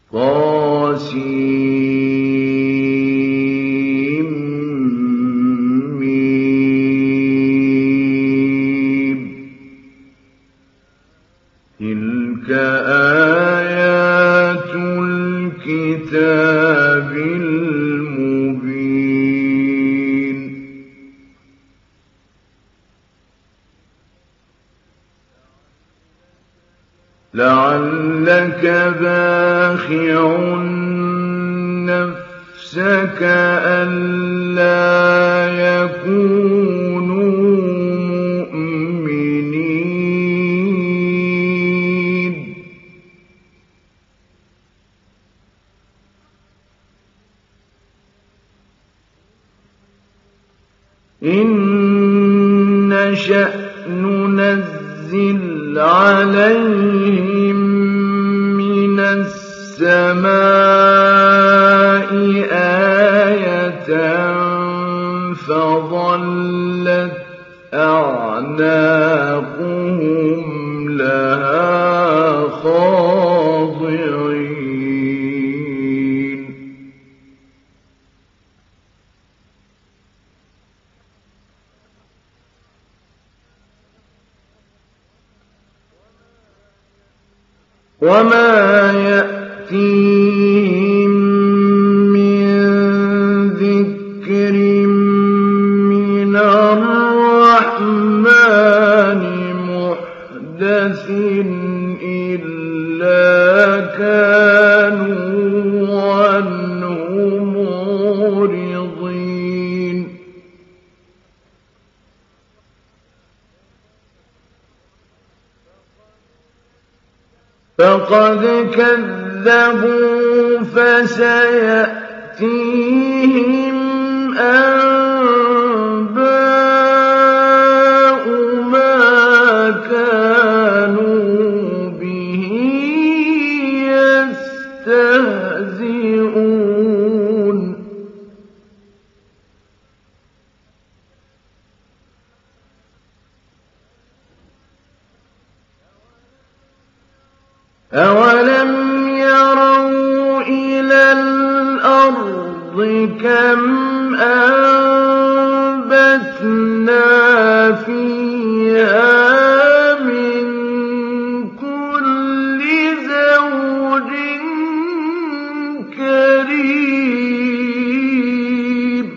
طسم. تلك آيات الكتاب المبين. لعلك باخع نفسك ألا يكونوا مؤمنين. إن نشأ ننزل عليهم من السماء آية فظلت أعناقهم لها خاضعين. وما يأتيهم من ذكر من الرحمن محدث إلا كانوا عنه معرضين. فقد كذبوا فسيأتيهم أنباء ما كانوا به يستهزئون. أولم يروا إلى الأرض كم أنبتنا فيها من كل زوج كريم.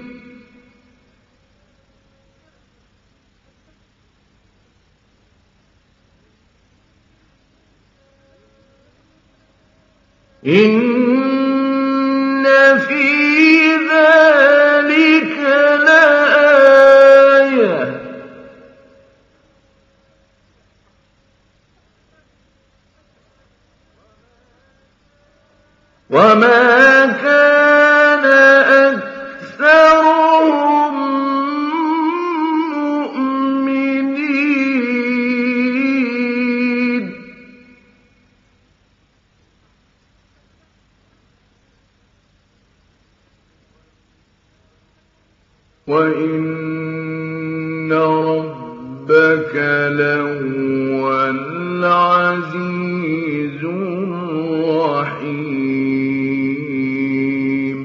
إن في ذلك لآية وما كان أكثرهم مؤمنين. وإن ربك لهو العزيز الرحيم.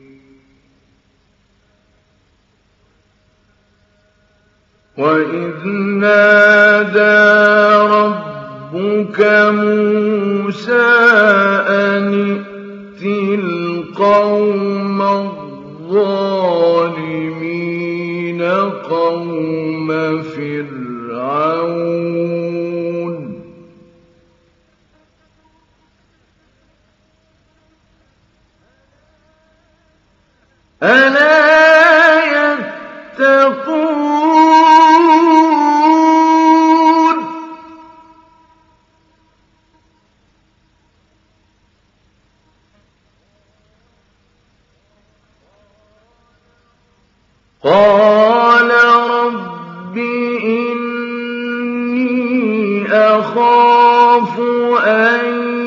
وإذ نادى ربك موسى أن ائت القوم الظالمين قوم فرعون ألا يتقون. قال رب إني أخاف أن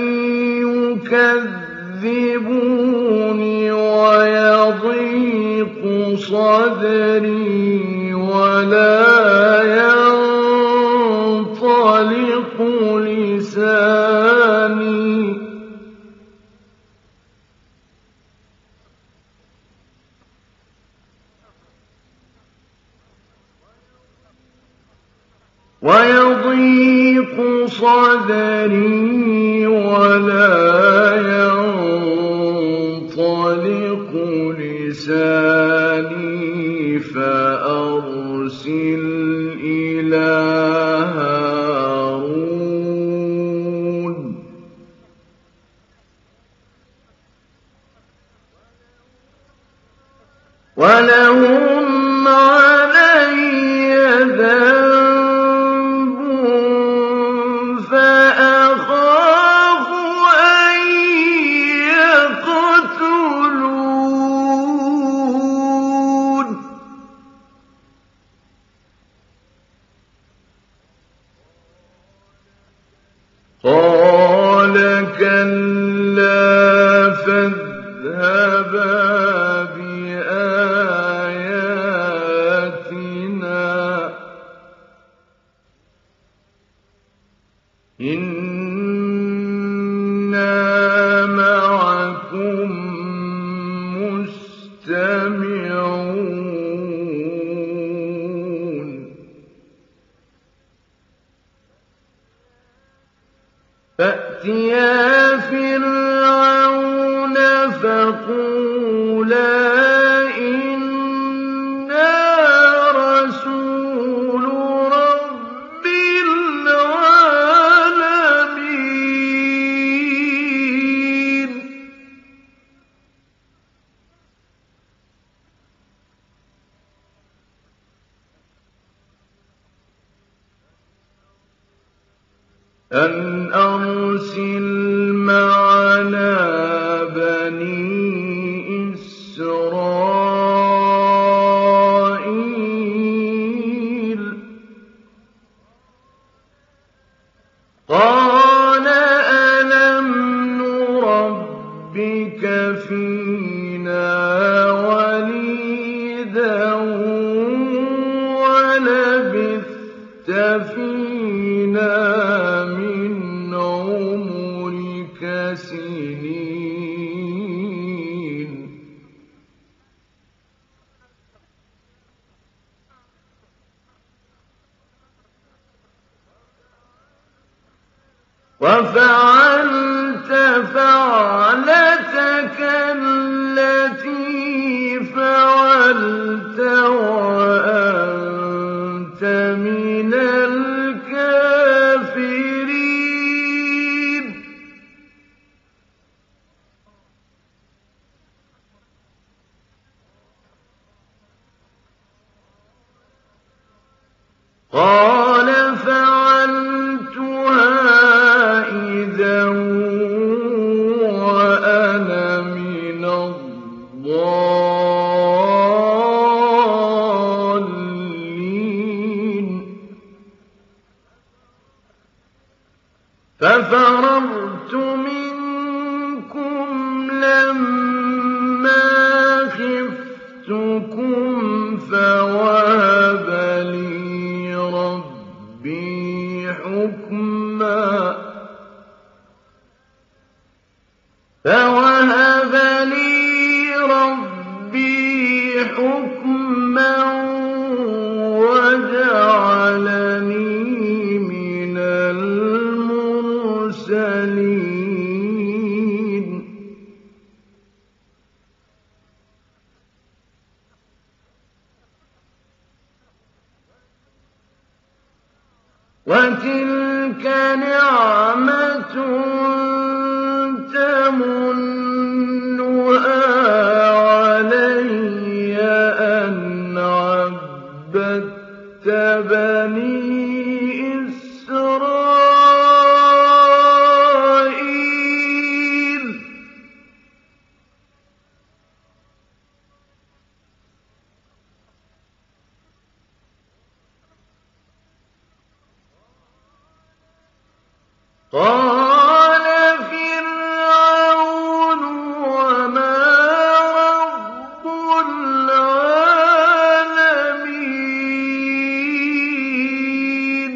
يكذبون ويضيق صدري ولا ينطلق لساني ويضيق صدري ولا ينطلق لساني فأرسل إلى هارون ولهم علي ذنب فأخاف أن يقتلون قال كلا فاذهبا إِنَّا مَعَكُم مُّسْتَمِعُونَ فَأْتِيَا فِرْعَوْنَ فَقُولَا أن أرسل معنا بني إسرائيل قال ألم نربك فينا وليدا ولبثت فينا من عمرك سنين وفعلت فعلتك التي فعلت وأنت من الكافرين قال فعلتها إذا وأنا من الضالين ففررت منكم لما خفتكم فوهب لي ربي حكما وجعلني من المرسلين وتلك نعمة تمنها علي أن عبدت بني إسرائيل قال فرعون وما رب العالمين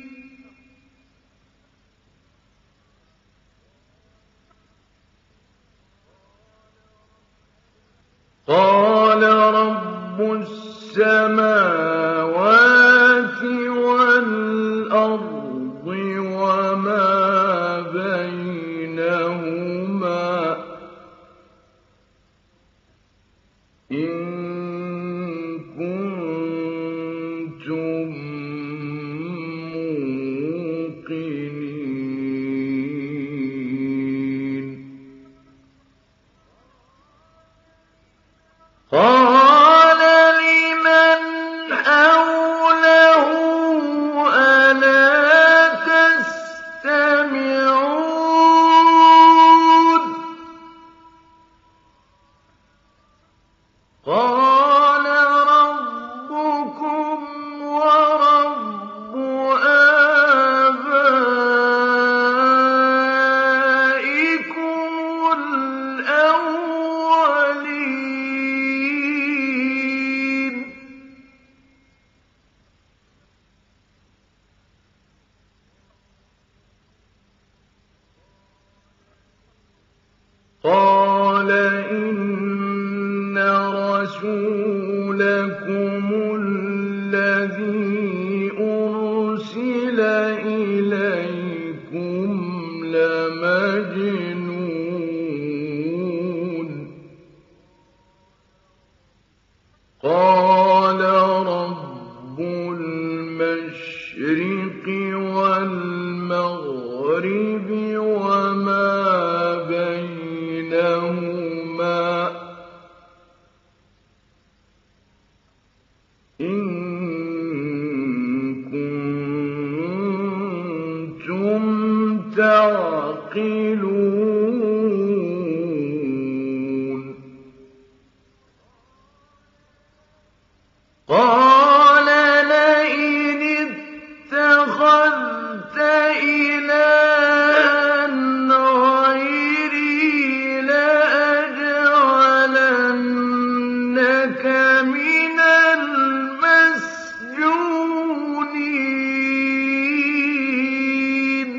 قال رب السماوات والأرض رَسُولَكُمُ الَّذِي أُرْسِلَ إِلَيْكُمْ لَمَجْنُونٌ قَالَ رَبُّ الْمَشْرِقِ وَالْمَغْرِبِ وَمَا بَيْنَهُمَا إِن كُنتُمْ تَعْقِلُونَ قَالَ لَئِنِ اتَّخَذْتَ إِلَٰهًا غَيْرِي لَأَجْعَلَنَّكَ مِنَ الْمَسْجُونِينَ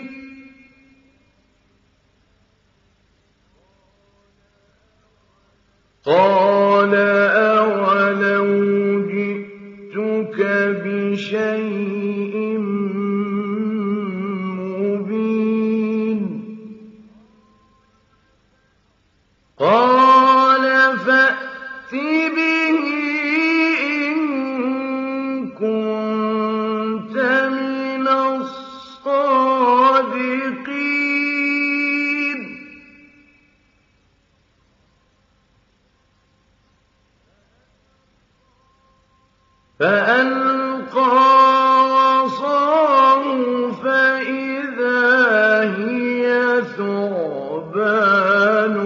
قَالَ أَوَلَوْ جِئْتُكَ بِشَيْءٍ مُّبِينٍ قَالَ فَأْتِ بِهِ إِن كُنتَ مِنَ الصَّادِقِينَ فَأَلْقَىٰ عَصَاهُ فَإِذَا هِيَ ثُعْبَانٌ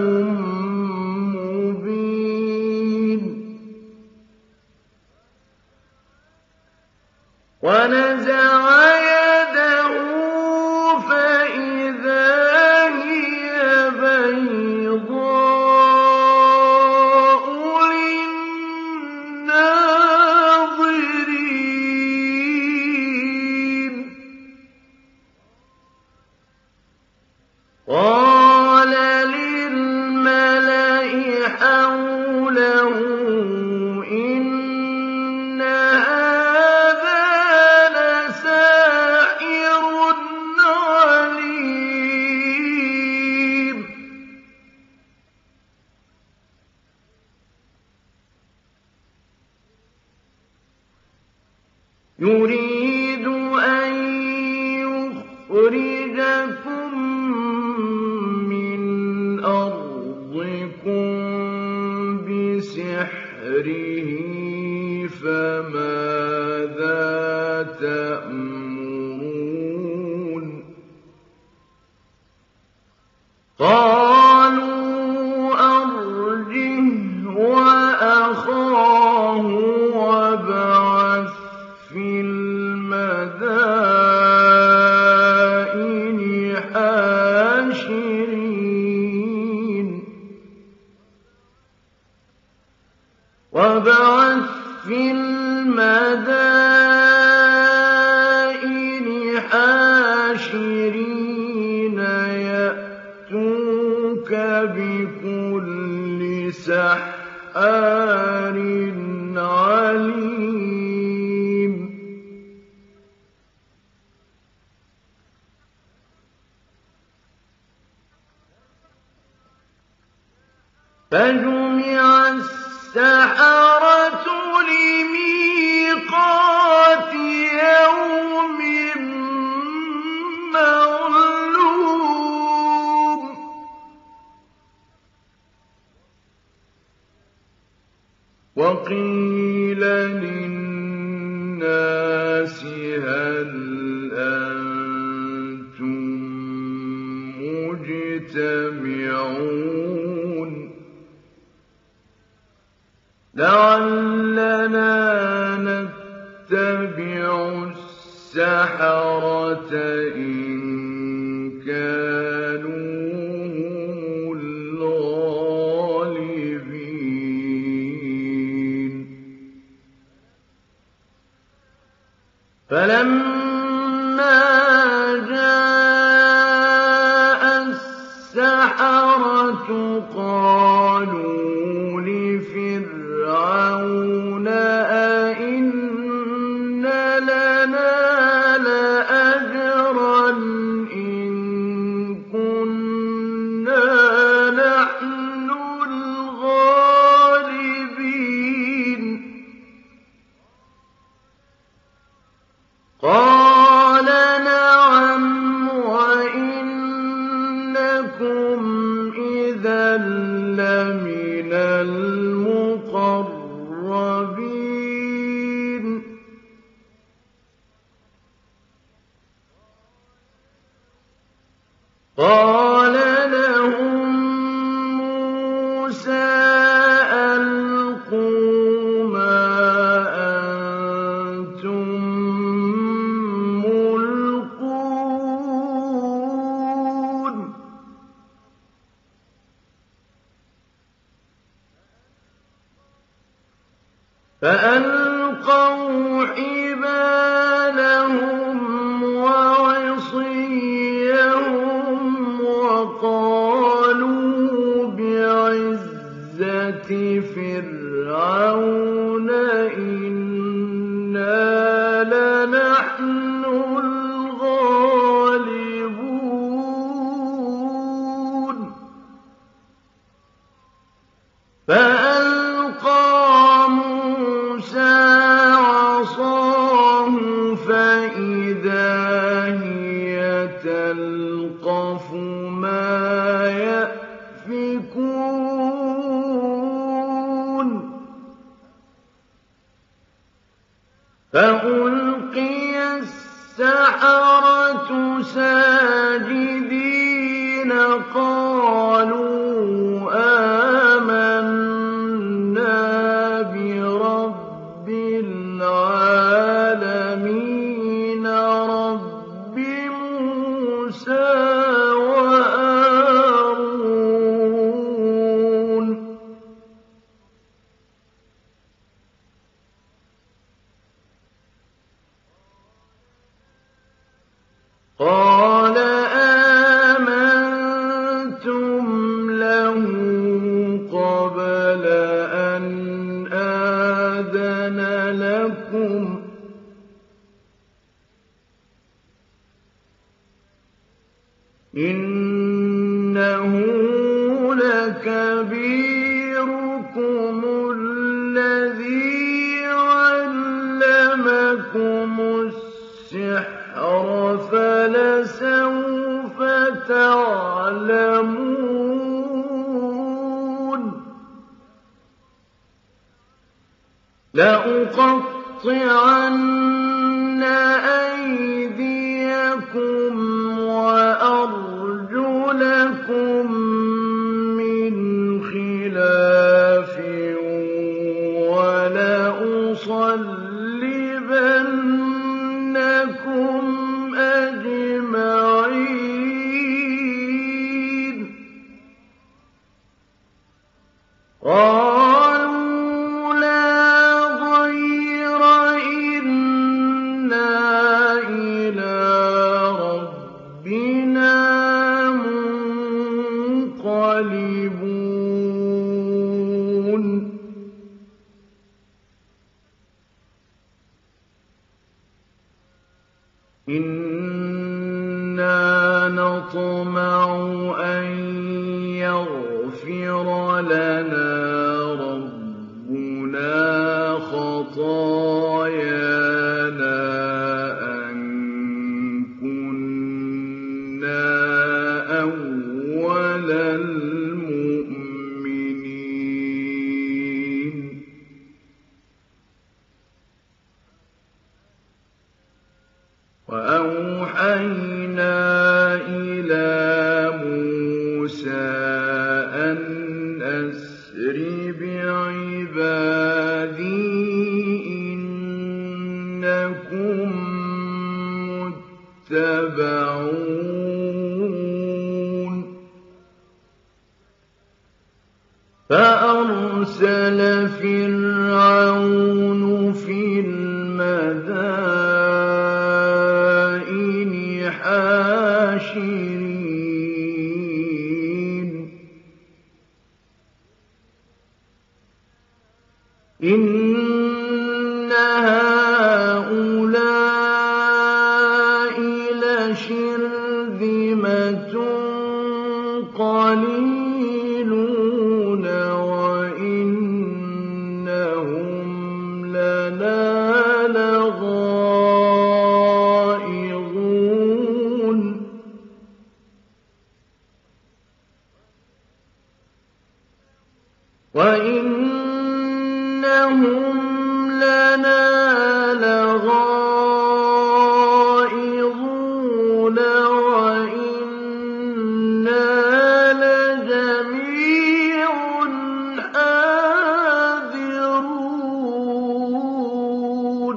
مُّبِينٌ وَنَزَعَ يَدَهُ فَإِذَا هِيَ بَيْضَاءُ لِلنَّاظِرِينَ قَالَ لِلْمَلَإِ حَوْلَهُ إِنَّ هَٰذَا لَسَاحِرٌ عَلِيمٌ يُرِيدُ أَن يُخْرِجَكُم مِّنْ أَرْضِكُم بِسِحْرِهِ فَمَاذَا تَأْمُرُونَ قَالُوا أَرْجِهْ وَأَخَاهُ وَابْعَثْ فِي الْمَدَائِنِ حَاشِرِينَ يَأْتُوكَ بِكُلِّ سَحَّارٍ عَلِيمٍ فَجُمِعَ السَّحَرَةُ لِمِيقَاتِ يَوْمٍ مَّعْلُومٍ وَقِيلَ لِلنَّاسِ هَلْ أَنتُم مُّجْتَمِعُونَ لَعَلَّنَا نَتَّبِعُ السَّحَرَةَ إِن كَانُوا هُمُ الْغَالِبِينَ فَلَمَّا جَاءَ السَّحَرَةُ قَالُوا لِفِرْعَوْنَ إِذًا لَّمِنَ الْمُقَرَّبِينَ قَالَ لَهُم مُّوسَىٰ أَلْقُوا مَا أَنتُم مُّلْقُونَ فَأَلْقَوْا حِبَالَهُمْ وَعِصِيَّهُمْ وَقَالُوا بِعِزَّةِ فِرْعَوْنَ إِنَّا لَنَحْنُ الْغَالِبُونَ فَأَلْقَىٰ مُوسَىٰ عَصَاهُ فَإِذَا هِيَ تَلْقَفُ مَا يَأْفِكُونَ فَأُلْقِيَ السَّحَرَةُ سَاجِدِينَ قَالُوا آمَنَّا بِرَبِّ الْعَالَمِينَ رَبِّ مُوسَىٰ وَهَارُونَ قَالَ آمَنتُمْ لَهُ قَبْلَ أَنْ آذَنَ لَكُمْ ۖ إِنَّهُ لَكَبِيرُكُمُ الَّذِي عَلَّمَكُمُ السِّحْرَ فَلَسَوْفَ تَعْلَمُونَ لَأُقَطِّعَنَّ أَيْدِيَكُمْ وَأَرْجُلَكُم مِّنْ خِلَافٍ وَلَأُصَلِّبَنَّكُمْ أَجْمَعِينَ قَالُوا لَا ضَيْرَ ۖ إِنَّا إِلَىٰ رَبِّنَا مُنقَلِبُونَ إِنَّا نَطْمَعُ أَن يَغْفِرَ لَنَا رَبُّنَا خَطَايَانَا أَن كُنَّا أَوَّلَ الْمُؤْمِنِينَ وَأَوْحَيْنَا إِلَىٰ مُوسَىٰ أَنْ أَسْرِ بِعِبَادِي إِنَّكُم مُّتَّبَعُونَ فَأَرْسَلَ فِرْعَوْنُ فِي الْمَدَائِنِ حَاشِرِينَ إِنَّ هَٰؤُلَاءِ لَشِرْذِمَةٌ قَلِيلُونَ وَإِنَّهُمْ لَنَا لَغَائِظُونَ. ۚ وَإِنَّهُمْ لَنَا لَغَائِظُونَ وَإِنَّا لَجَمِيعٌ حَاذِرُونَ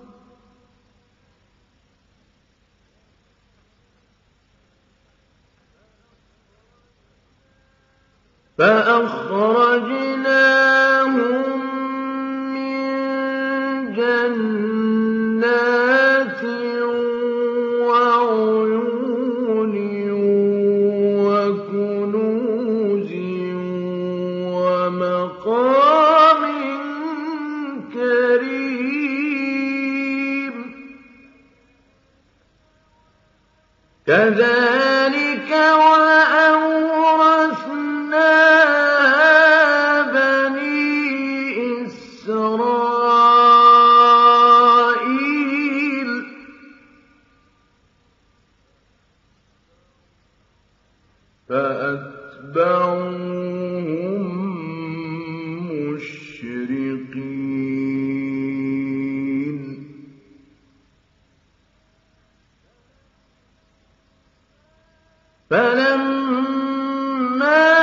فَأَخْرَجْنَاهُم مِّن جَنَّاتٍ وَعُيُونٍ وَكُنُوزٍ وَمَقَامٍ كَرِيمٍ كَذَٰلِكَ وَأَوْرَثْنَاهَا بَنِي إِسْرَائِيلَ فَأَتْبَعُوهُم مُّشْرِقِينَ فَلَمَّا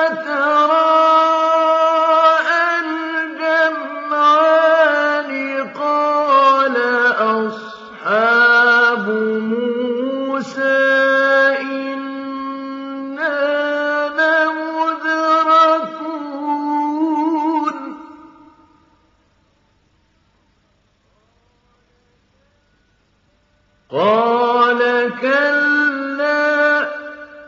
تَرَاءَى الْجَمْعَانِ قَالَ أَصْحَابُ مُوسَىٰ إِنَّا لَمُدْرَكُونَ قَالَ كَلَّا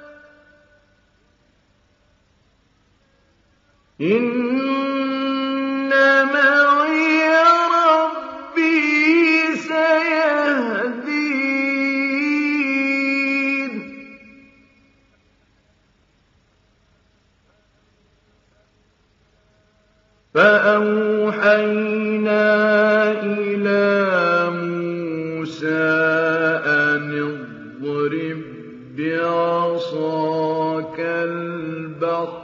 إِنَّ مَعِيَ رَبِّي سَيَهْدِينِ فَأَوْحَيْنَا إِلَىٰ مُوسَىٰ أَنِ اضْرِب بِّعَصَاكَ الْبَحْرَ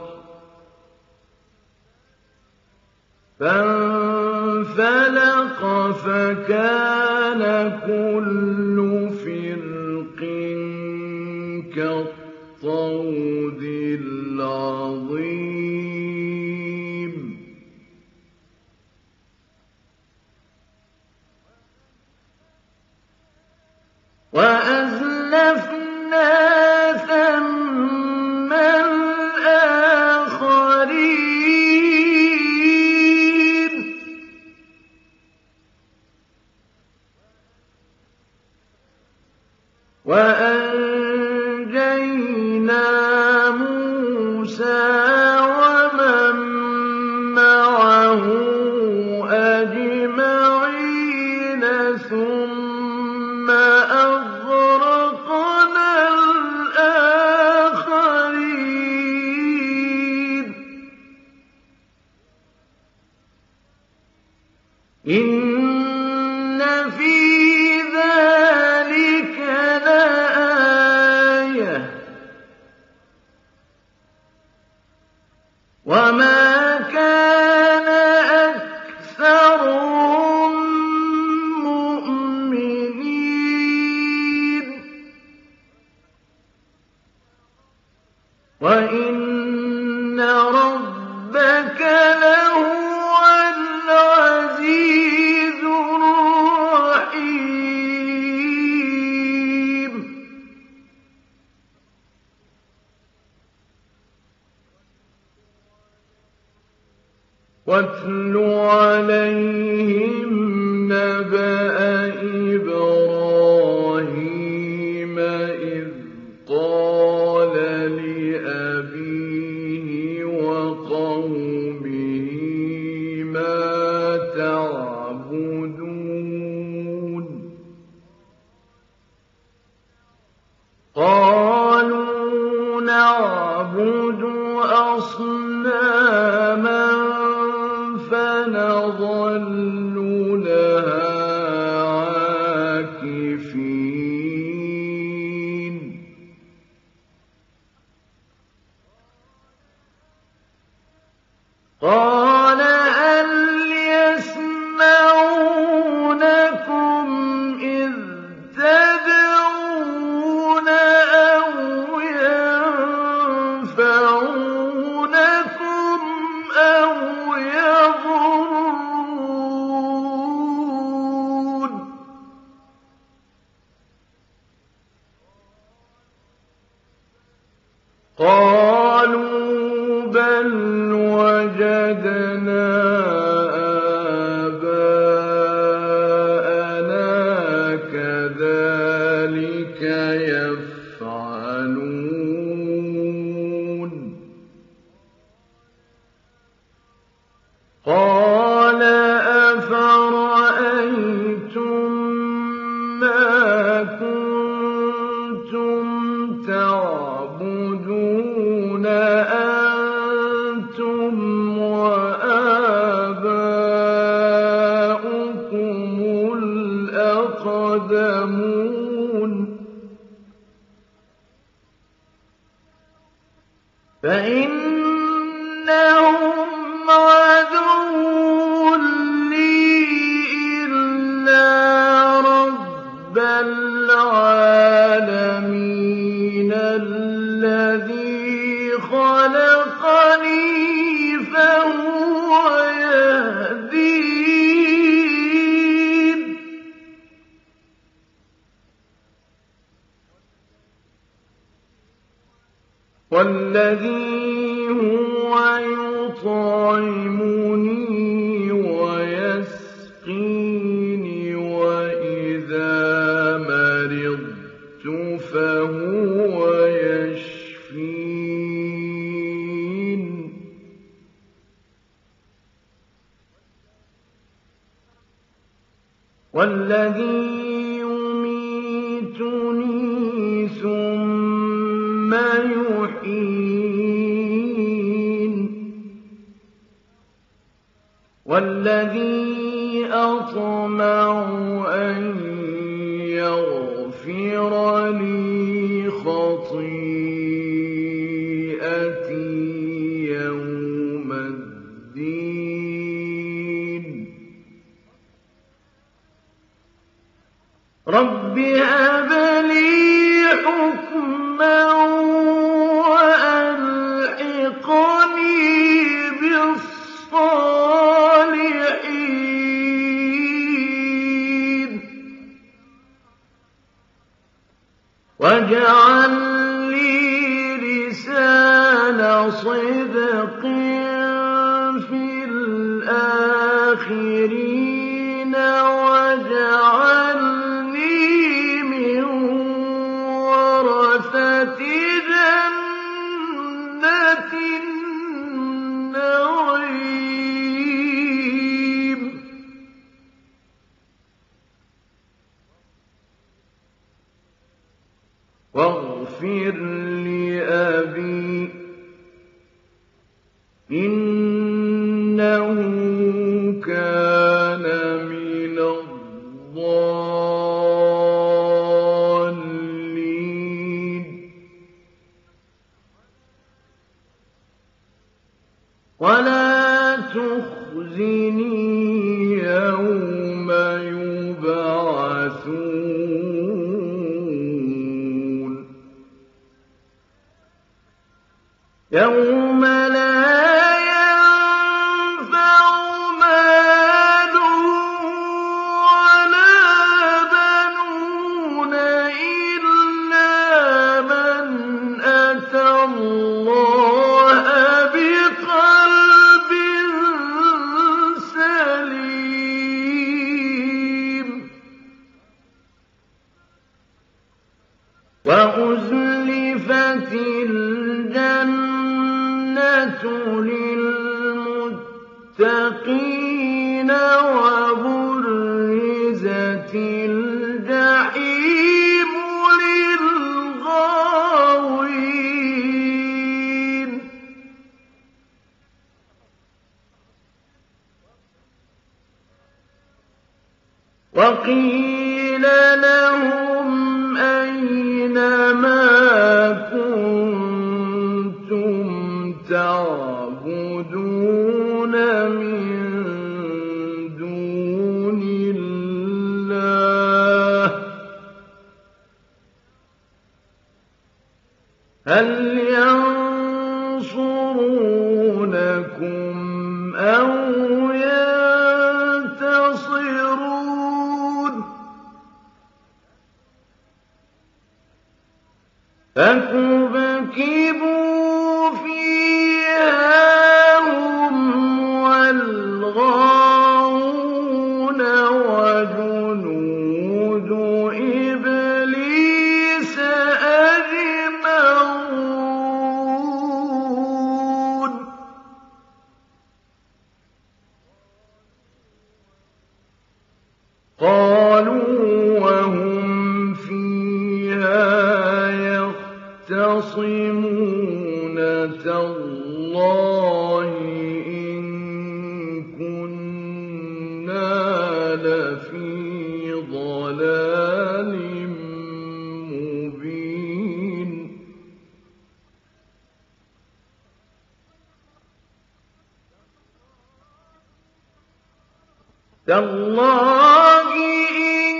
فَانفَلَقَ فَكَانَ كُلُّ فِرْقٍ كَالطَّوْدِ الْعَظِيمِ وَأَزْلَفْنَا ثَمَّ الْآخَرِينَ وَأَنجَيْنَا مُوسَىٰ وَمَن مَّعَهُ أَجْمَعِينَ ثُمَّ أَغْرَقْنَا الْآخَرِينَ إِنَّ فِي ذَٰلِكَ لَآيَةً ۖ وَمَا كَانَ أَكْثَرُهُم مُّؤْمِنِينَ وَإِنَّ رَبَّكَ لَهُوَ الْعَزِيزُ الرَّحِيمُ وَاتْلُ عَلَيْهِمْ نَبَأَ إِبْرَاهِيمَ إِذْ قَالَ لِأَبِيهِ وَقَوْمِهِ مَا تَعْبُدُونَ قَالُوا نَعْبُدُ أَصْنَامًا فَنَظَلُّ لَهَا قَالَ هَلْ يَسْمَعُونَكُمْ إِذْ تَدْعُونَ أَوْ يَنفَعُونَكُمْ أَوْ يَضُرُّونَ قَالُوا بَلْ وَجَدْنَا آبَاءَنَا كَذَٰلِكَ يَفْعَلُونَ قَالَ أَفَرَأَيْتُم مَّا كُنتُمْ تَعْبُدُونَ أَنتُمْ وَآبَاؤُكُمُ الْأَقْدَمُونَ فَإِنَّهُمْ عَدُوٌّ لِّي إِلَّا رَبَّ الْعَالَمِينَ الَّذِي خَلَقَنِي فَهُوَ يَهْدِينِ وَالَّذِي هُوَ يُطْعِمُنِي وَيَسْقِينِ وَإِذَا مَرِضْتُ فَهُوَ يَشْفِينِ وَالَّذِي يُمِيتُنِي ثُمَّ يُحْيِينِ وَالَّذِي أَطْمَعُ أَن يَغْفِرَ لِي خَطِيئَتِي يَوْمَ الدِّينِ رَبِّ هَبْ لِي حُكْمًا وَأَلْحِقْنِي بِالصَّالِحِينَ وَاجْعَل لِّي لِسَانَ صِدْقٍ فِي الْآخِرِينَ وَاجْعَلْنِي مِن وَرَثَةِ جَنَّةِ النَّعِيمِ وَاغْفِرْ لِأَبِي إِنَّهُ كَانَ مِنَ الضَّالِّينَ وَلَا تُخْزِنِي يَوْمَ يُبْعَثُونَ يَوْمَ لَا يَنفَعُ مَالٌ وَلَا بَنُونَ إِلَّا مَنْ أَتَى اللَّهَ بِقَلْبٍ سَلِيمٍ وَأُزْلِفَتِ الْجَنَّةُ لِلْمُتَّقِينَ وَبُرِّزَتِ الْجَحِيمُ لِلْغَاوِينَ وَقِيلَ لَهُمْ أَيْنَ مَا كُنتُمْ تَعْبُدُونَ تَعْبُدُونَ مِن دُونِ اللَّهِ هَلْ يَنصُرُونَكُمْ أَوْ يَنتَصِرُونَ فَكُبْكِبُوا فِيهَا هُمْ وَالْغَاوُونَ وَجُنُودُ إِبْلِيسَ أَجْمَعُونَ قَالُوا وَهُمْ فِيهَا يَخْتَصِمُونَ تَاللَّهِ إِن كُنَّا لَفِي ضَلَالٍ مُّبِينٍ تَاللَّهِ إِن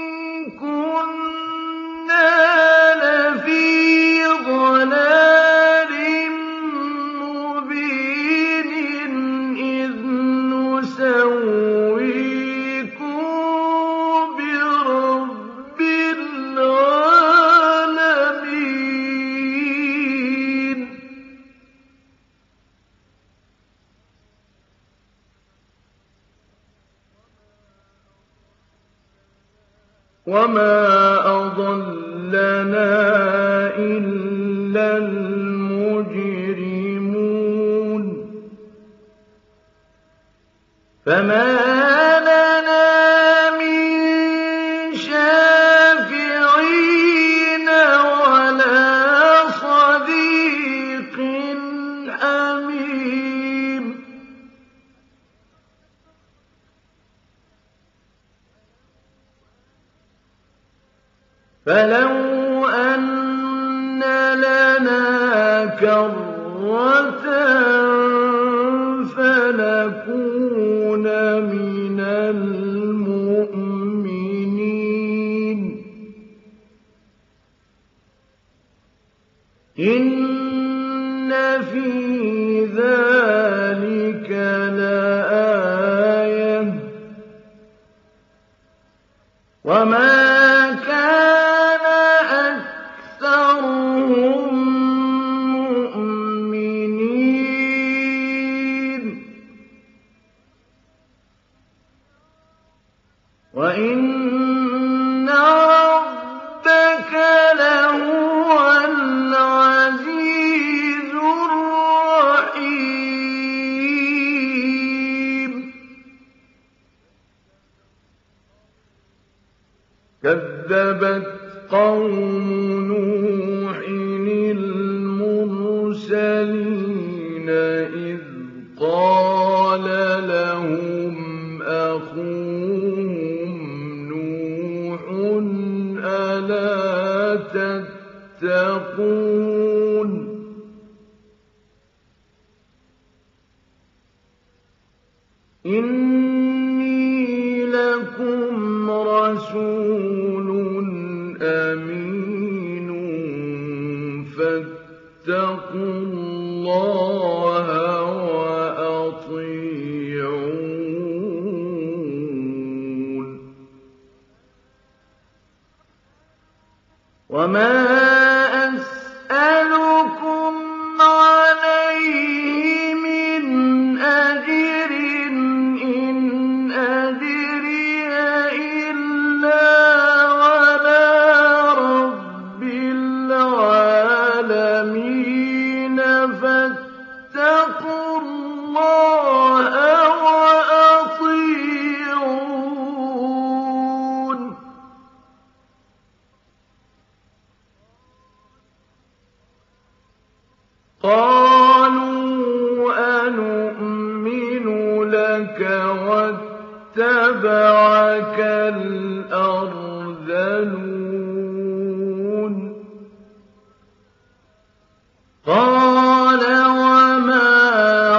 كُنَّا لَفِي ضَلَالٍ مُّبِينٍ إِذْ نُسَوِّيكُم بِرَبِّ الْعَالَمِينَ وَمَا أَضَلَّنَا إِلَّا الْمُجْرِمُونَ فَمَا لَنَا مِن شَافِعِينَ وَلَا صَدِيقٍ حَمِيمٍ فَلَوْ أَنَّ لَنَا كَرَّةً فَنَكُونَ مِنَ الْمُؤْمِنِينَ إِنَّ فِي ذَلِكَ لَآيَةً وَمَا كَانَ أَكْثَرُهُم مُّؤْمِنِينَ وَإِنَّ رَبَّكَ لَهُوَ الْعَزِيزُ الرَّحِيمُ كَذَّبَتْ قَوْمُ نُوحٍ الْمُرْسَلِينَ إِذْ قَالَ لَهُمْ أَخُوهُمْ نُوحٌ أَلَا تَتَّقُونَ إِنِّي لَكُمْ رَسُولٌ أَمِينٌ فَاتَّقُوا اللَّهَ وَأَطِيعُونِ وَمَا أَسْأَلُكُمْ عَلَيْهِ مِنْ أَجْرٍ إِنْ أَجْرِيَ إِلَّا عَلَىٰ رَبِّ الْعَالَمِينَ فَاتَّقُوا اللَّهَ وَأَطِيعُونِ قَالُوا أَنُؤْمِنُ لَكَ وَاتَّبَعَكَ الْأَرْذَلُونَ قَالَ وَمَا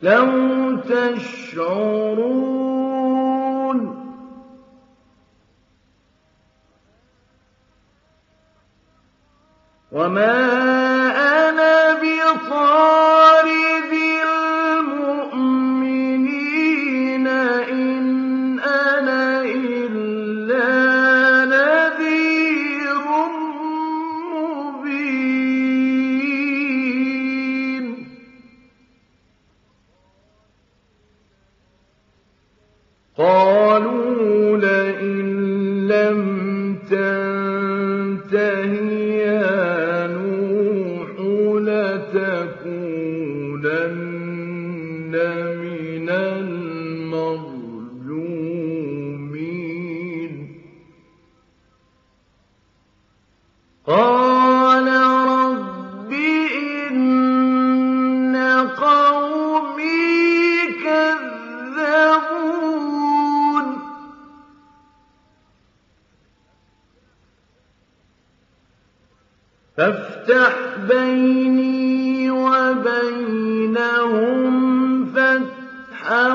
لَوْ تَشْعُرُونَ وَمَا أَنَا بِطَارِدِ الْمُؤْمِنِينَ إِنْ أَنَا إِلَّا نَذِيرٌ مُّبِينٌ قَالُوا لَئِن لَّمْ تَنتَهِ يَا نُوحُ لَتَكُونَنَّ مِنَ الْمَرْجُومِينَ قَالَ رَبِّ إِنَّ قَوْمِي كَذَّبُونِ فافتح بيني وبينهم فتحا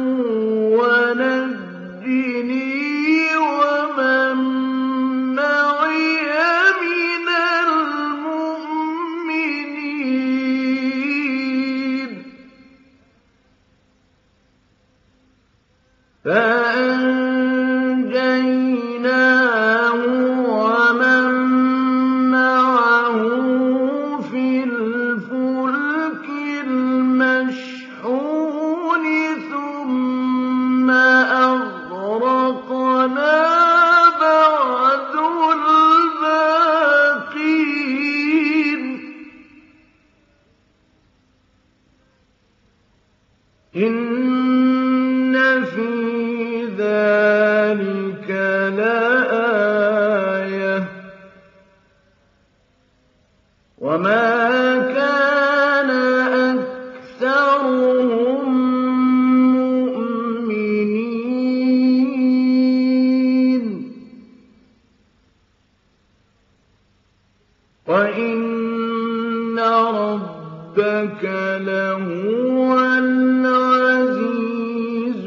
ونجني ومن معي من المؤمنين فأنجيناه ومن معه في الفلك المشحون ثم أغرقنا بعد الباقين إِنَّ فِي ذَلِكَ لَآيَةً وَمَا كَانَ أَكْثَرُهُم مُّؤْمِنِينَ وَإِنَّ رَبَّكَ لَهُوَ الْعَزِيزُ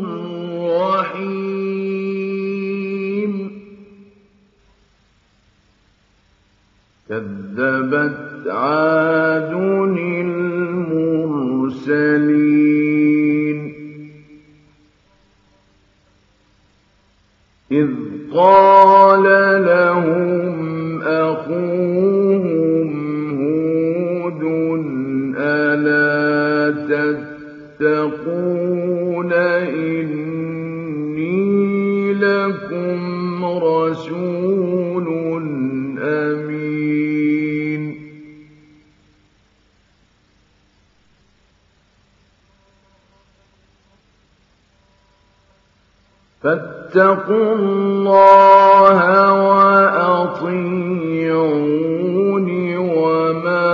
الرَّحِيمُ كَذَّبَتْ عَادٌ الْمُرْسَلِينَ إِذْ قَالَ لَهُمْ أَخُوهُمْ هُودٌ أَلَا تَتَّقُونَ إِنِّي لَكُمْ رَسُولٌ أَمِينٌ فَاتَّقُوا اللَّهَ وَأَطِيعُونِ وَمَا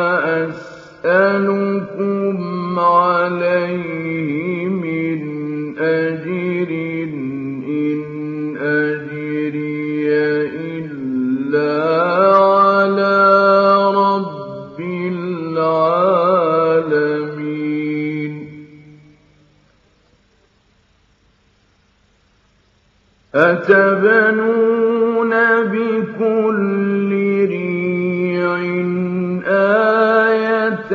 أَسْأَلُكُمْ عَلَيْهِ مِنْ أَجْرٍ إِنْ أَجْرِيَ إِلَّا عَلَىٰ رَبِّ الْعَالَمِينَ أَتَبْنُونَ بِكُلِّ رِيعٍ آيَةً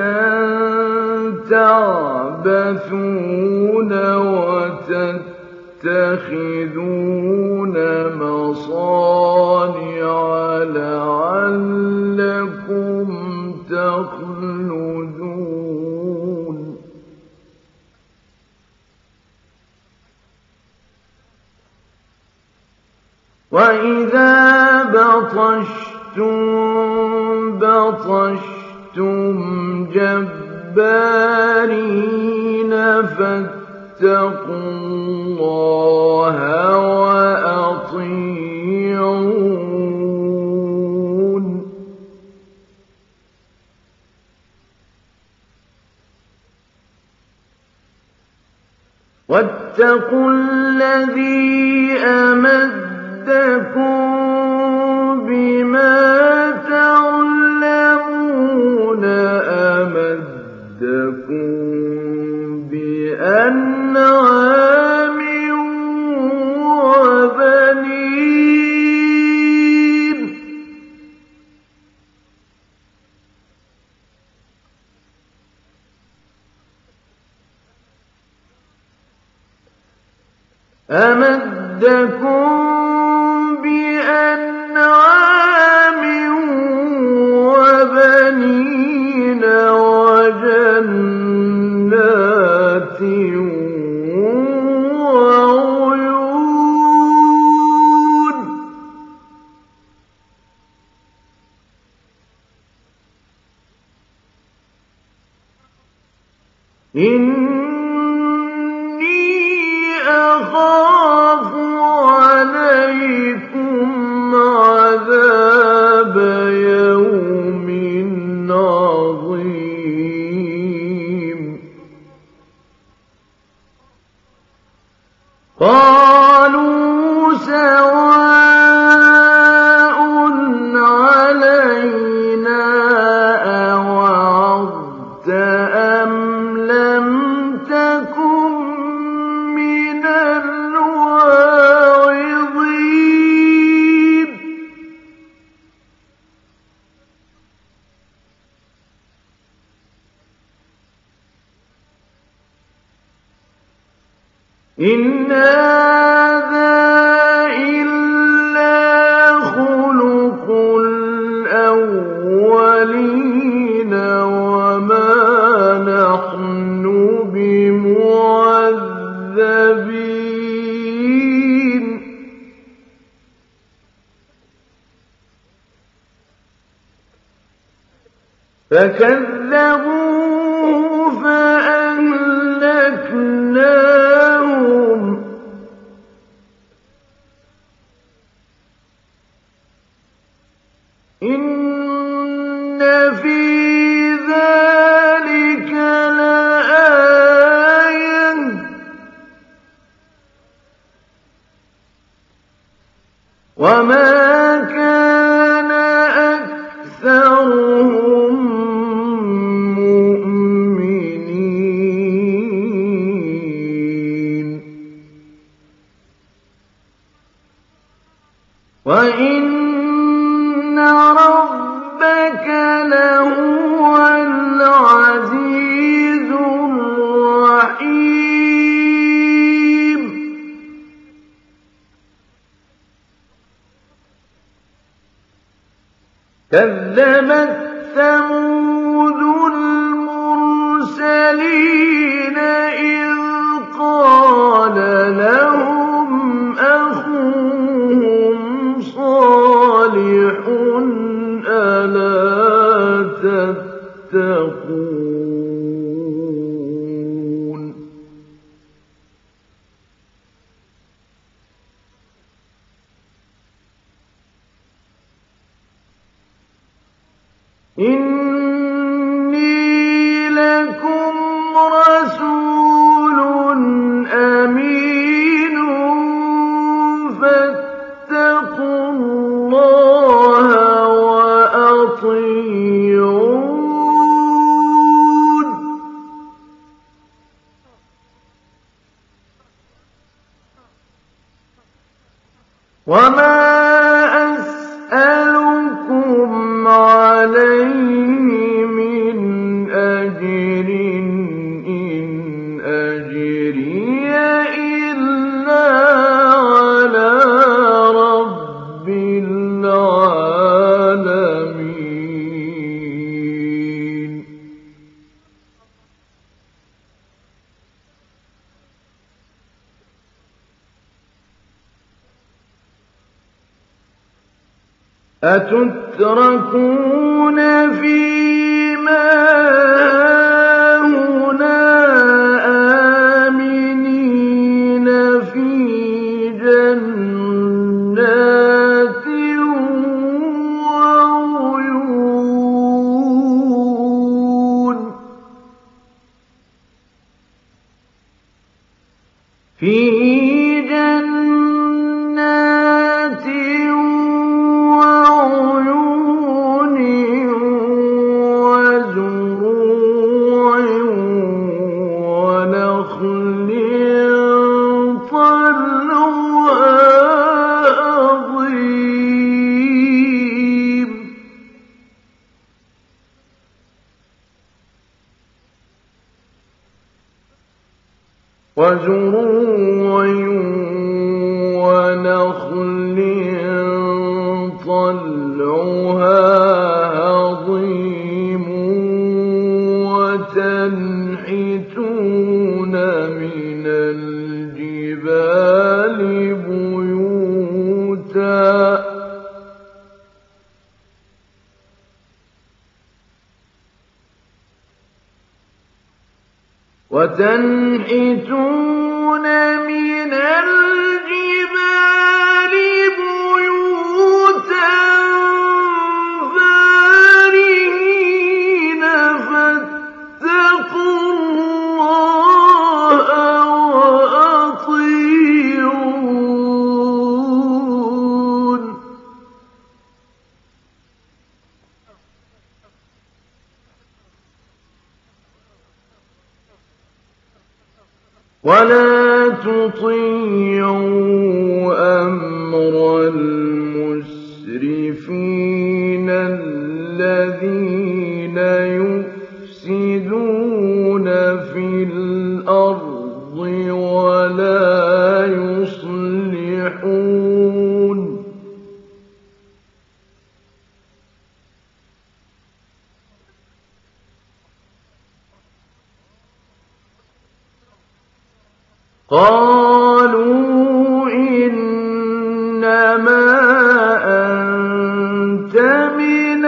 تَعْبَثُونَ وَتَتَّخِذُونَ مَصَانِعَ لَعَلَّكُمْ تَخْلُدُونَ وَإِذَا بَطَشْتُم بَطَشْتُمْ جَبَّارِينَ فَاتَّقُوا اللَّهَ وَأَطِيعُونِ وَاتَّقُوا الَّذِي أَمَدَّكُم بِمَا تَعْلَمُونَ أَمَدَّكُم أَمَدَّكُم بِأَنْعَامٍ وَبَنِينَ وَجَنَّاتٍ وَعُيُونٍ إِنِّي أَخَافُ عَلَيْكُمْ عَذَابَ يَوْمٍ عَظِيمٍ قَالُوا سَوَاءٌ عَلَيْنَا أَوَعَظْتَ أَمْ لَمْ تَكُن مِّنَ الْوَاعِظِينَ إِنْ هَٰذَا إِلَّا خُلُقُ الْأَوَّلِينَ وَمَا نَحْنُ بِمُعَذَّبِينَ فَكَذَّبُوهُ فَأَهْلَكْنَاهُمْ ۗ إِنَّ فِي ذَٰلِكَ لَآيَةً ۖ وَمَا كَانَ أَكْثَرُهُم مُّؤْمِنِينَ وَإِنَّ رَبَّكَ لَهُوَ الْعَزِيزُ الرَّحِيمُ كَذَّبَتْ ثَمُودُ الْمُرْسَلِينَ إِذْ قَالَ لَهُمْ أَخُوهُمْ صَالِحٌ أَلَا تَتَّقُونَ إِنِّي لَكُمْ رَسُولٌ أَمِينٌ فَاتَّقُوا اللَّهَ وَأَطِيعُونِ وَمَا أَسْأَلُكُمْ عَلَيْهِ مِنْ أَجْرٍ إِنْ أَجْرِيَ إِلَّا عَلَىٰ رَبِّ الْعَالَمِينَ أَتُتْرَكُونَ فِي مَا هَاهُنَا آمِنِينَ فِي جَنَّاتٍ وَعُيُونٍ فِي جَنَّاتٍ وَعُيُونٍ وَزُرُوعٍ وَنَخْلٍ طَلْعُهَا هَضِيمٌ وَزُرُوعٍ طَلْعُهَا هَضِيمٌ وَتَنْحِتُونَ مِنَ الْجِبَالِ بُيُوتًا فَارِهِينَ فَاتَّقُوا اللَّهَ وَأَطِيعُونِ وَلَا تُطِيعُوا أَمْرَ الْمُسْرِفِينَ الَّذِينَ يُفْسِدُونَ فِي الْأَرْضِ وَلَا يُصْلِحُونَ قَالُوا إِنَّمَا أَنتَ مِنَ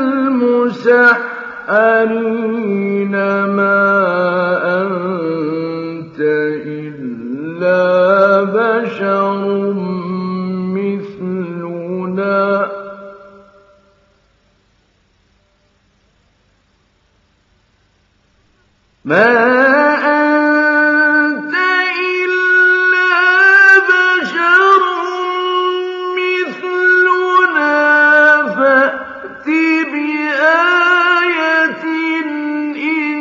الْمُسَحَّرِينَ مَا أَنتَ إِلَّا بَشَرٌ مِّثْلُنَا فَأْتِ بِآيَةٍ إِن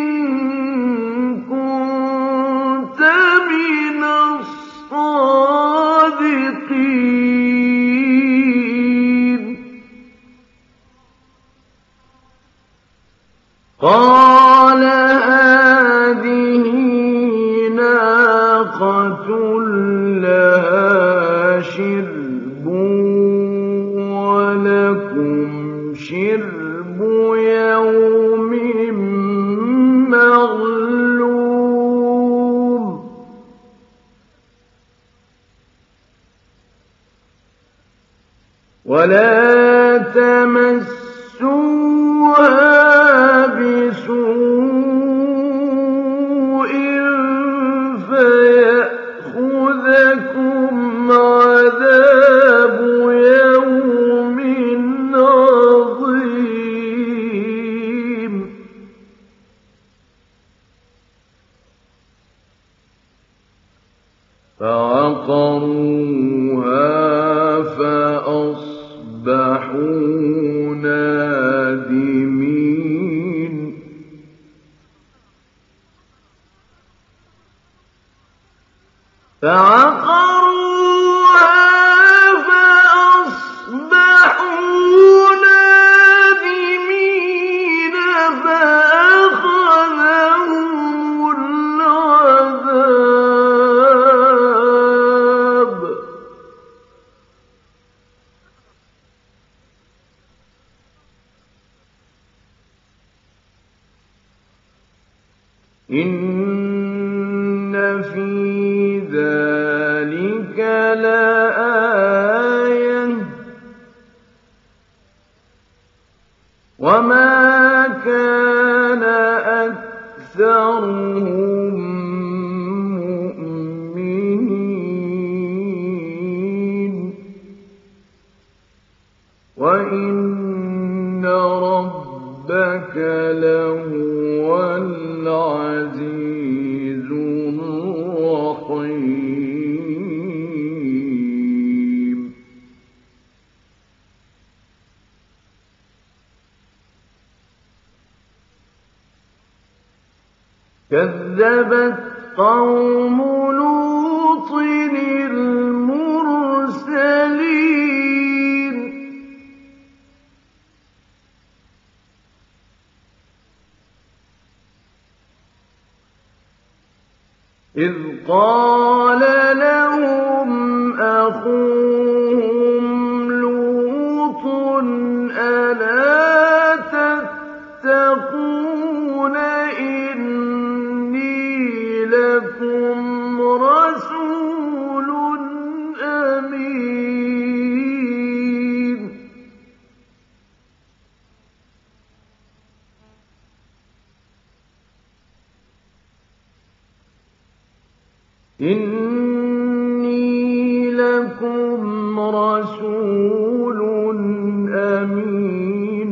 كُنتَ مِنَ الصَّادِقِينَ قَالَ هَٰذِهِ نَاقَةٌ لَّهَا شِرْبٌ وَلَكُمْ شِرْبُ يَوْمٍ مَّعْلُومٍ وَلَا تَمَسُّوهَا بِسُوءٍ فَيَأْخُذَكُمْ عَذَابُ يَوْمٍ عَظِيمٍ فَعَقَرُوهَا فَأَصْبَحُوا نَادِمِينَ فَأَخَذَهُمُ الْعَذَابُ إِنَّ فِي ذَٰلِكَ لَآيَةً وَمَا كَانَ أَكْثَرُهُم مُّؤْمِنِينَ وَإِنَّ رَبَّكَ لَهُوَ الْعَزِيزُ الرَّحِيمُ كَذَّبَتْ قَوْمُ لُوطٍ الْمُرْسَلِينَ إِذْ قَالَ لَهُمْ أَخُوهُمْ لُوطٌ إِنِّي لَكُمْ رَسُولٌ أَمِينٌ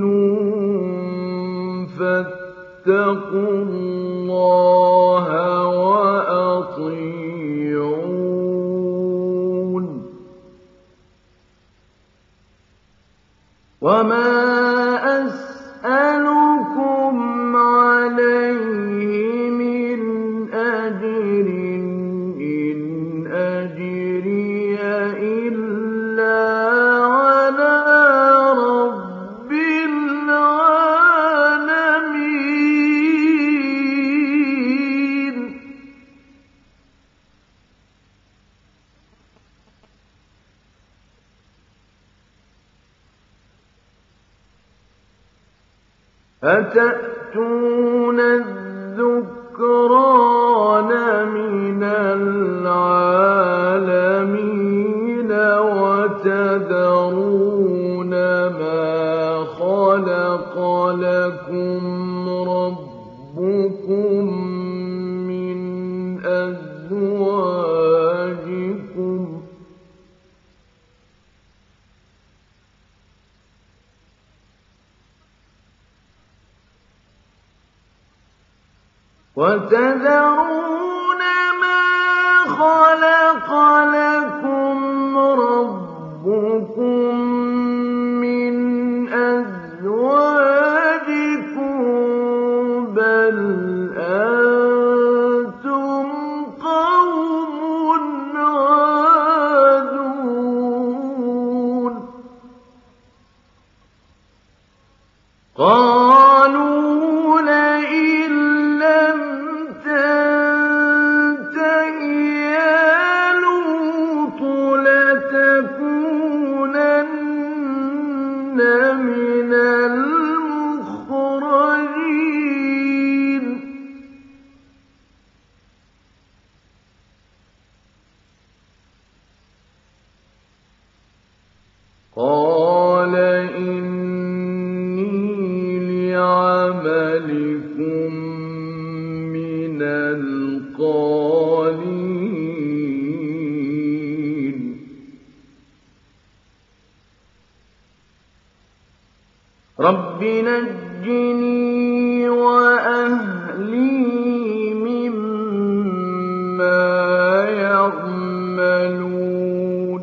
فَاتَّقُوا اللَّهَ وَأَطِيعُونِ وَمَا أَسْأَلُكُمْ عَلَيْهِ مِنْ أَجْرٍ إِنْ أَجْرِيَ إِلَّا عَلَىٰ رَبِّ الْعَالَمِينَ أَتَأْتُونَ الذُّكْرَانَ مِنَ الْعَالَمِينَ وَتَذَرُونَ مَا خَلَقَ لَكُمْ رَبُّكُم مِّنْ أَزْوَاجِكُمْ وَتَذَرُونَ مَا خَلَقَ لَكُمْ رَبُّكُم مِّنْ أَزْوَاجِكُم بَلْ أَنتُمْ قَوْمٌ عَادُونَ قَالُوا لَئِن لَّمْ تَنتَهِ يَا لُوطُ لَتَكُونَنَّ مِنَ الْمُخْرَجِينَ قَالَ إِنِّي لِعَمَلِكُم مِّنَ الْقَالِينَ رَبِّ نَجِّنِي وَأَهْلِي مِمَّا يَعْمَلُونَ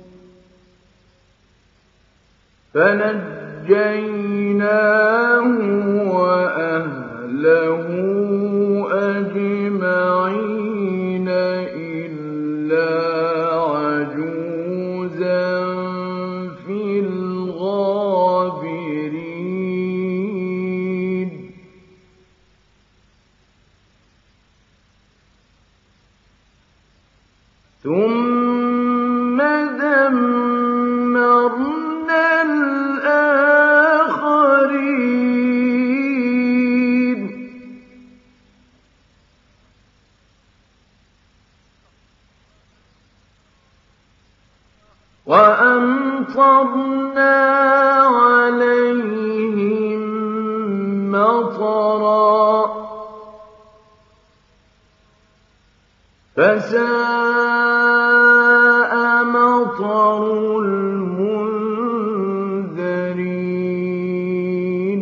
فَنَجَّيْنَاهُ وَأَهْلَهُ أَجْمَعِينَ إِلَّا عَجُوزًا فِي الْغَابِرِينَ ثُمَّ دَمَّرْنَا الْآخَرِينَ وَأَمْطَرْنَا عَلَيْهِم مَّطَرًا ۖ فَسَاءَ مَطَرُ الْمُنذَرِينَ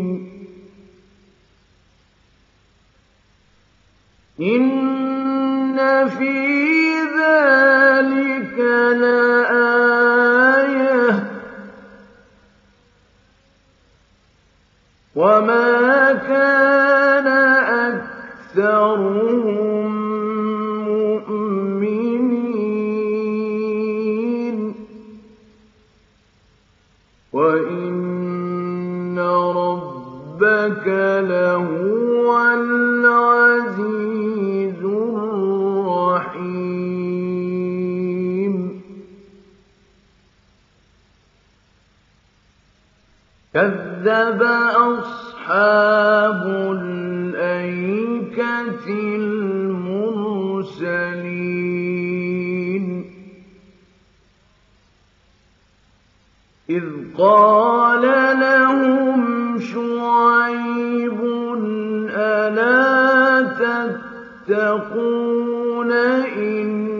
إِنَّ فِي ذَٰلِكَ لَآيَةً ۖ وَمَا كَانَ أَكْثَرُهُم مُّؤْمِنِينَ وَإِنَّ رَبَّكَ لَهُوَ الْعَزِيزُ الرَّحِيمُ كَذَّبَ أَصْحَابُ الْأَيْكَةِ الْمُرْسَلِينَ إِذْ قَالَ لَهُمْ شُعَيْبٌ أَلَا تَتَّقُونَ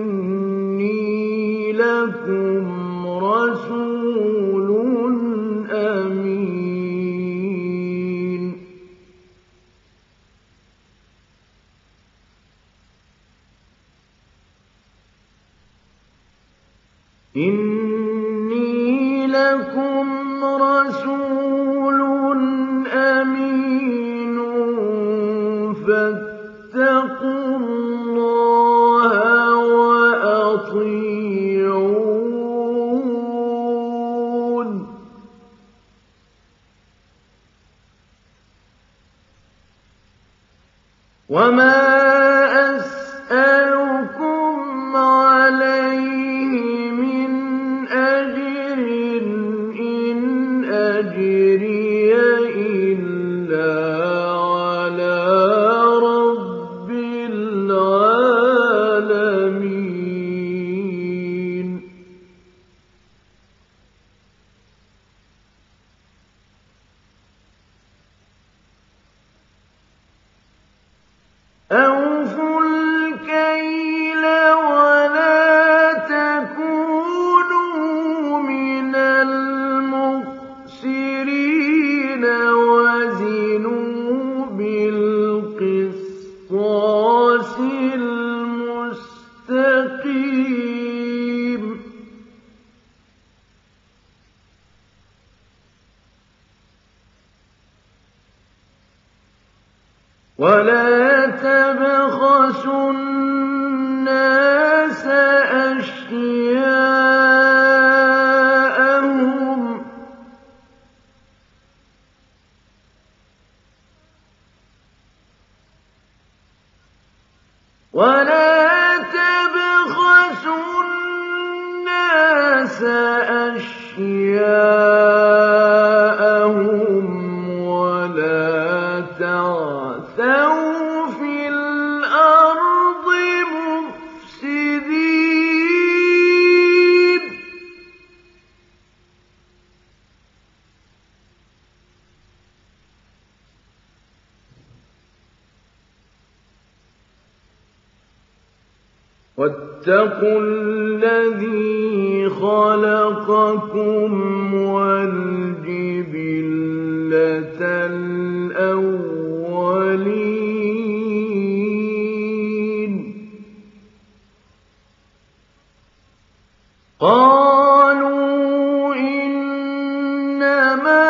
إِنِّي لَكُمْ رَسُولٌ أَمِينٌ فَاتَّقُوا اللَّهَ وَأَطِيعُونِ وَمَا أَسْأَلُكُمْ عَلَيْهِ مِنْ أَجْرٍ إِنْ أَجْرِيَ إِلَّا عَلَىٰ رَبِّ الْعَالَمِينَ أَوْفُوا الْكَيْلَ وَلَا تَكُونُوا مِنَ الْمُخْسِرِينَ وَزِنُوا بِالْقِسْطَاسِ الْمُسْتَقِيمِ وَلَا تَبْخَسُوا النَّاسَ أَشْيَاءَهُمْ وَلَا تَعْثَوْا فِي الْأَرْضِ مُفْسِدِينَ وَاتَّقُوا الَّذِي خَلَقَكُمْ وَالْجِبِلَّةَ الْأَوَّلِينَ قَالُوا إِنَّمَا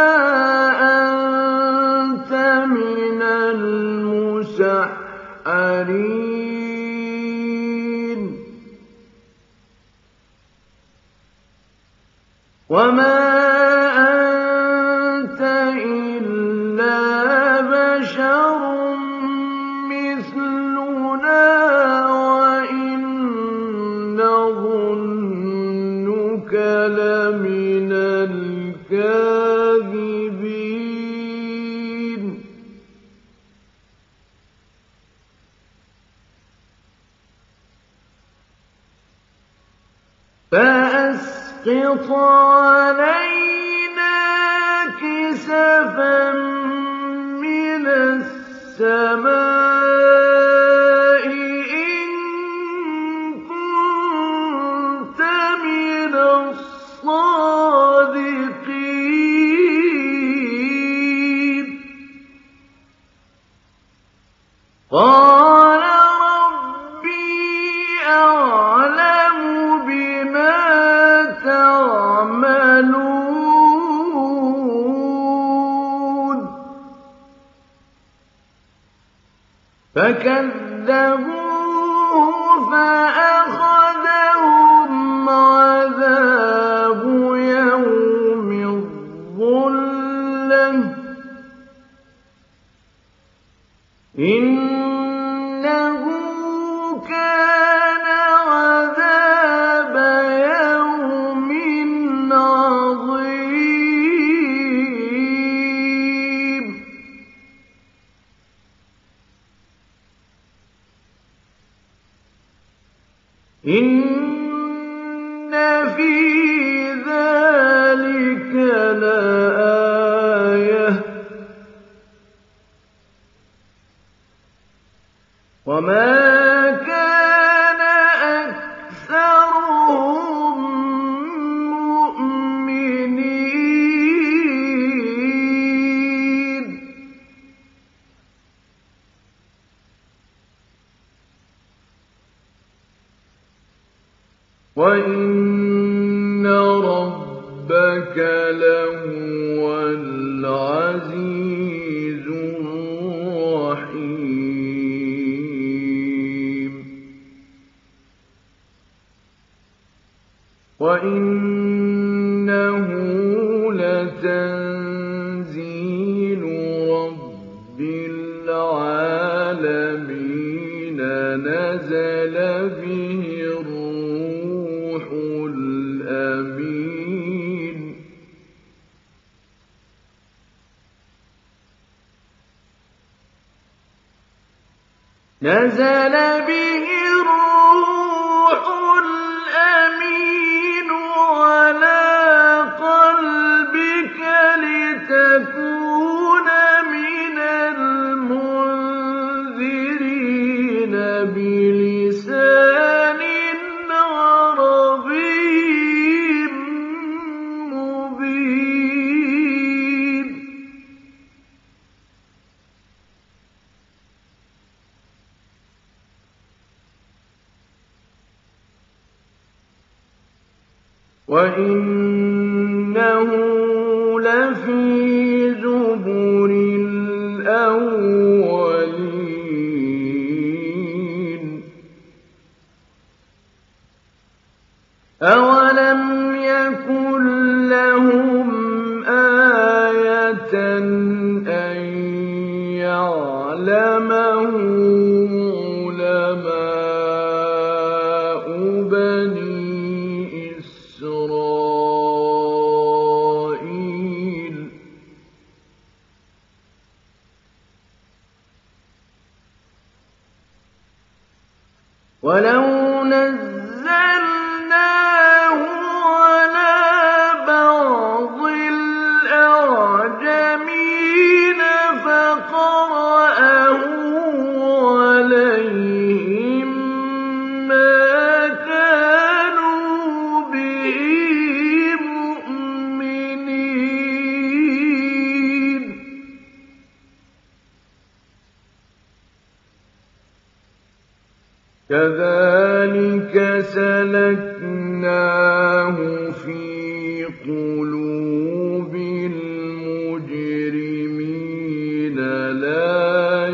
أَنتَ مِنَ الْمُسَحَّرِينَ وَمَا أَنتَ إِلَّا بَشَرٌ مِّثْلُنَا وَإِن نَّظُنُّكَ لَمِنَ الْكَاذِبِينَ فَأَسْقِطْ عَلَيْنَا كِسَفًا مِّنَ السَّمَاءِ إِن كُنتَ مِنَ الصَّادِقِينَ قَالَ رَبِّي أَعْلَمُ بِمَا تَعْمَلُونَ فَكَذَّبُوهُ فَأَخَذَهُمْ عَذَابُ يَوْمِ الظُّلَّةِ ۚ إِنَّهُ كَانَ عَذَابَ يَوْمٍ عَظِيمٍ إِنَّ فِي ذَٰلِكَ لَآيَةً ۖ وَمَا كَانَ أَكْثَرُهُم مُّؤْمِنِينَ وَإِنَّ ربك لهو العزيز الرحيم وإنه لتنزيل رب العالمين نزل به الروح الأمين نزل به الروح الأمين على قلبك لتكون من المنذرين بلسان عربي مبين وإنه لفي زبر الأولين أولم يكن لهم آية أن يعلمه علماء بني إسرائيل ولو نزلناه على بعض الأعجمين فقرأه عليهم ما كانوا به مؤمنين كذلك سلكناه في قلوب المجرمين لا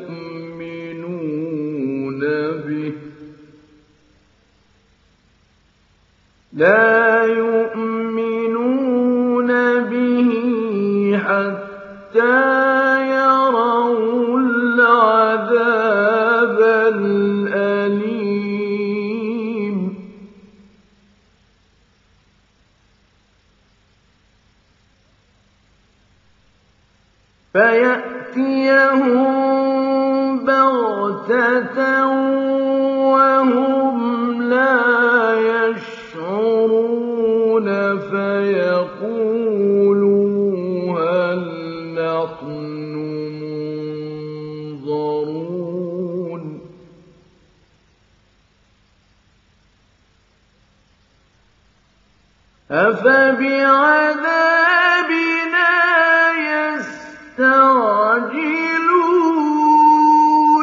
يؤمنون به حتى يروا العذاب الأليم فيأتيهم بغتة وهم لا يشعرون فيقولوا هل نحن منظرون أفبعذابنا يستعجلون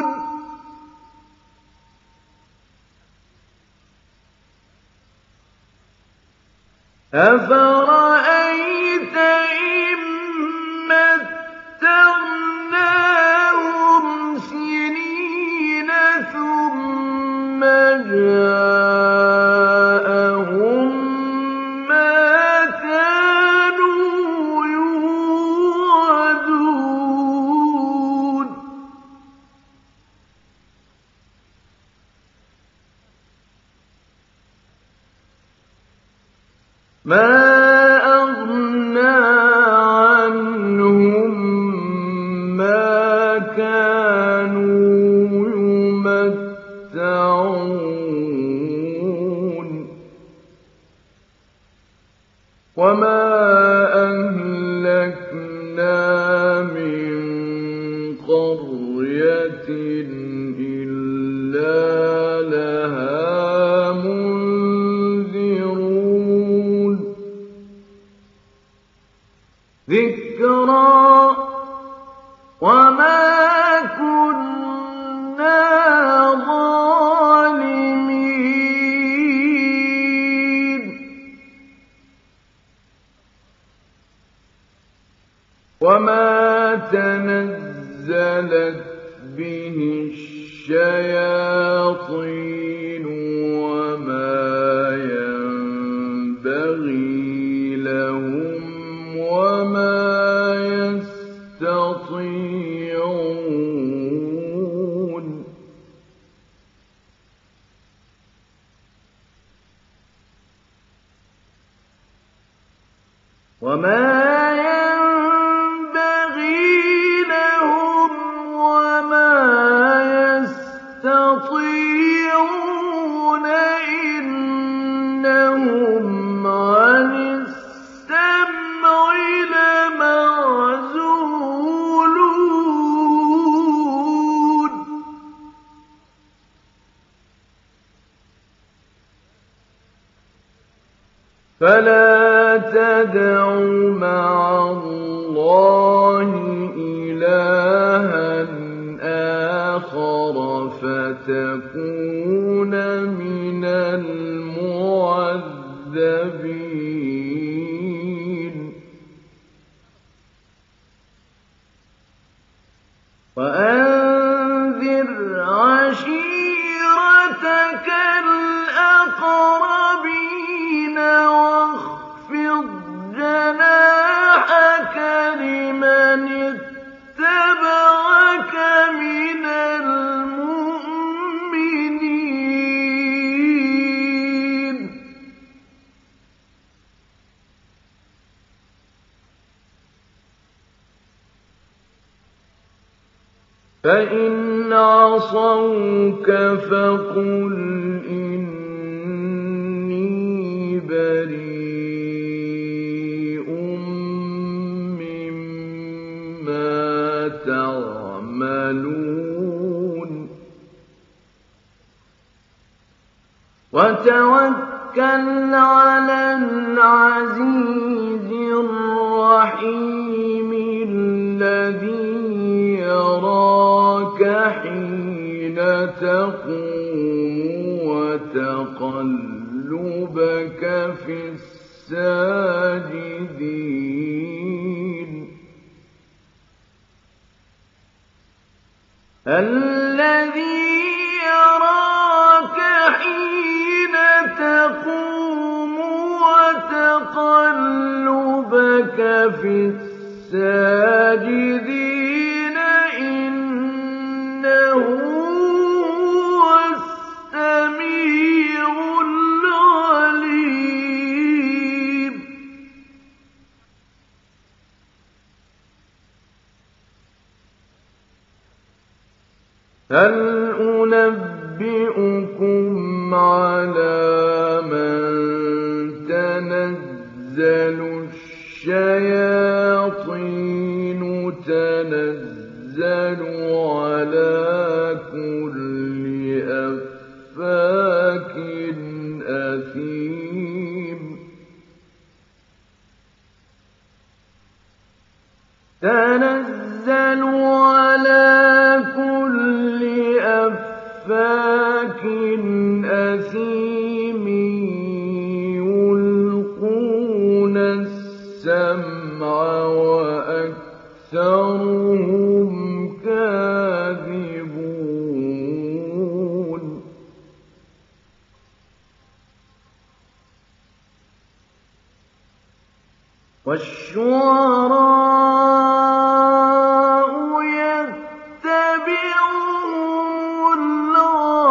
أفرأيت إن متعناهم سنين ثم جاءهم ما كانوا يوعدون ما أغنى عنهم ما كانوا يمتعون وما أهلكنا من قرية إلا لها منذرون ذكرى وما كنا ظالمين تنزلت به الشياطين وما ينبغي لهم وما يستطيعون إنهم عن السمع لمعزولون فلا تدع مع الله إلها آخر فتكون من المعذبين وأنذر عشيرتك الأقربين واخفض جناحك لمن اتبعك من المؤمنين فإن عصوك فقل إني بريء مما تعملون وتوكل على العزيز الرحيم الذي يراك حين تقوم وتقلبك في الساجدين الذي يراك حين تقوم وتقلبك في الساجدين إنه هو السميع العليم هل أنبئكم على من تنزل الشياطين تنزل على كل أفاك أثيم تنزل على كل أفاك أثيم يلقون السمع وأكثرهم كاذبون والشعراء يتبعهم الغاوون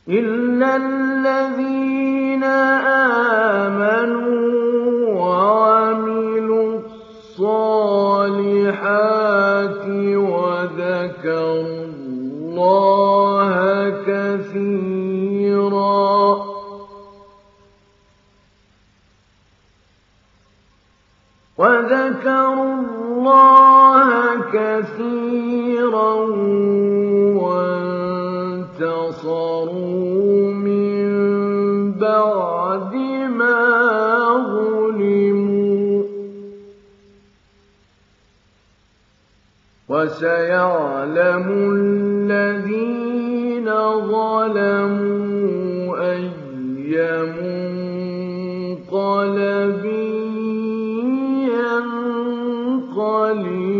إِلَّا الَّذِينَ آمَنُوا وَعَمِلُوا الصَّالِحَاتِ وَذَكَرُوا اللَّهَ كَثِيرًا وَانتَصَرُوا مِن بَعْدِ مَا ظُلِمُوا ۗ وَسَيَعْلَمُ الَّذِينَ ظَلَمُوا أَيَّ مُنقَلَبٍ يَنقَلِبُونَ